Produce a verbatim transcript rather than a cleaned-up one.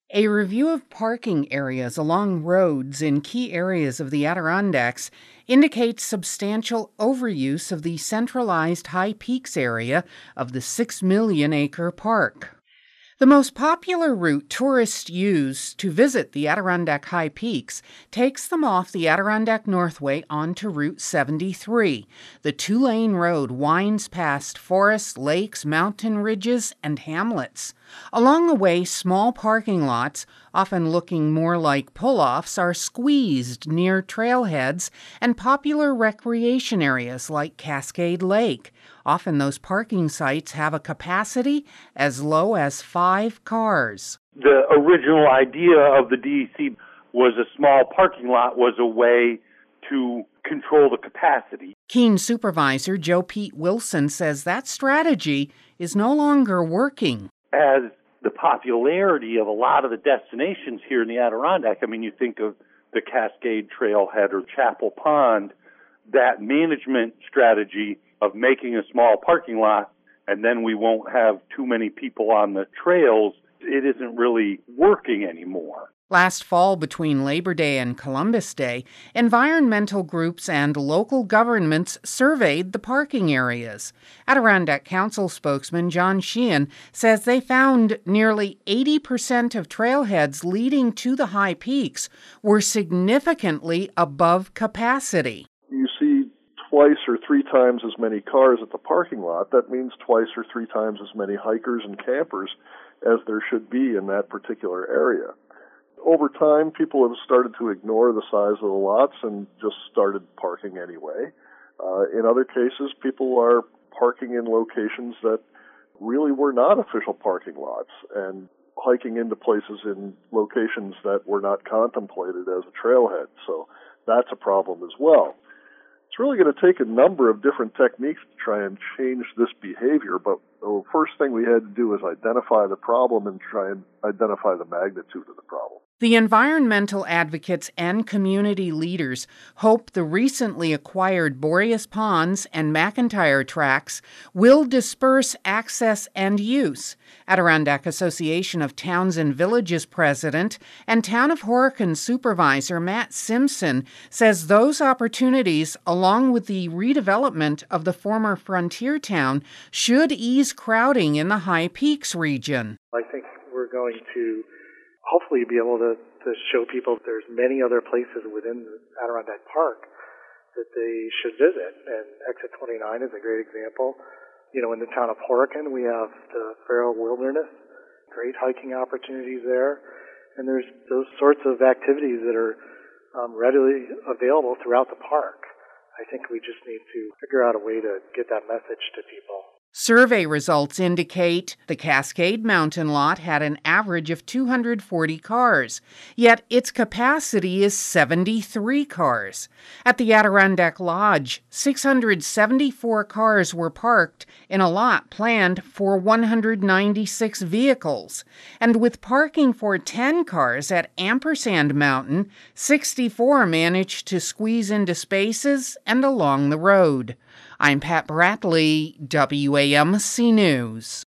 A review of parking areas along roads in key areas of the Adirondacks indicates substantial overuse of the centralized High Peaks area of the six million acre park. The most popular route tourists use to visit the Adirondack High Peaks takes them off the Adirondack Northway onto Route seventy-three. The two-lane road winds past forests, lakes, mountain ridges, and hamlets. Along the way, small parking lots, often looking more like pull-offs, are squeezed near trailheads and popular recreation areas like Cascade Lake. Often those parking sites have a capacity as low as five cars. The original idea of the D E C was a small parking lot was a way to control the capacity. Keene Supervisor Joe Pete Wilson says that strategy is no longer working. As the popularity of a lot of the destinations here in the Adirondack, I mean, you think of the Cascade Trailhead or Chapel Pond, that management strategy of making a small parking lot and then we won't have too many people on the trails, it isn't really working anymore. Last fall, between Labor Day and Columbus Day, environmental groups and local governments surveyed the parking areas. Adirondack Council spokesman John Sheehan says they found nearly eighty percent of trailheads leading to the High Peaks were significantly above capacity. You see twice or three times as many cars at the parking lot. That means twice or three times as many hikers and campers as there should be in that particular area. Over time, people have started to ignore the size of the lots and just started parking anyway. Uh, in other cases, people are parking in locations that really were not official parking lots and hiking into places in locations that were not contemplated as a trailhead. So that's a problem as well. It's really going to take a number of different techniques to try and change this behavior, but the first thing we had to do is identify the problem and try and identify the magnitude of the problem. The environmental advocates and community leaders hope the recently acquired Boreas Ponds and McIntyre tracts will disperse access and use. Adirondack Association of Towns and Villages president and Town of Horicon supervisor Matt Simpson says those opportunities, along with the redevelopment of the former frontier town, should ease crowding in the High Peaks region. I think we're going to hopefully be able to, to show people there's many other places within the Adirondack Park that they should visit. And Exit twenty-nine is a great example. You know, in the town of Horicon, we have the Farrell Wilderness, great hiking opportunities there. And there's those sorts of activities that are um, readily available throughout the park. I think we just need to figure out a way to get that message to people. Survey results indicate the Cascade Mountain lot had an average of two hundred forty cars, yet its capacity is seventy-three cars. At the Adirondack Lodge, six hundred seventy-four cars were parked in a lot planned for one hundred ninety-six vehicles. And with parking for ten cars at Ampersand Mountain, sixty-four managed to squeeze into spaces and along the road. I'm Pat Bradley, W A M C News.